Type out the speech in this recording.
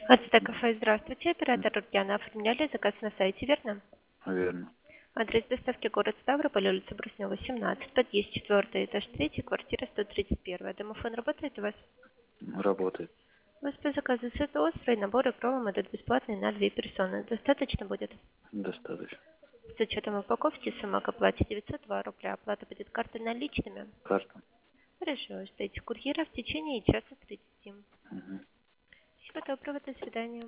АЦТ кафе, здравствуйте. Оператор Ульяна. Оформляли заказ на сайте, верно? Верно. Адрес доставки город Ставрополь, улица Бруснева, 17, подъезд 4, этаж 3, квартира 131. Домофон работает у вас? Работает. У вас по заказу сет острый, набор и кровом идут бесплатные на 2 персоны. Достаточно будет? Достаточно. С учетом упаковки сумма к оплате 902 рубля. Оплата будет картой наличными. Карта. Хорошо, ждите курьера в течение часа 30. Мгм. Всего доброго, до свидания.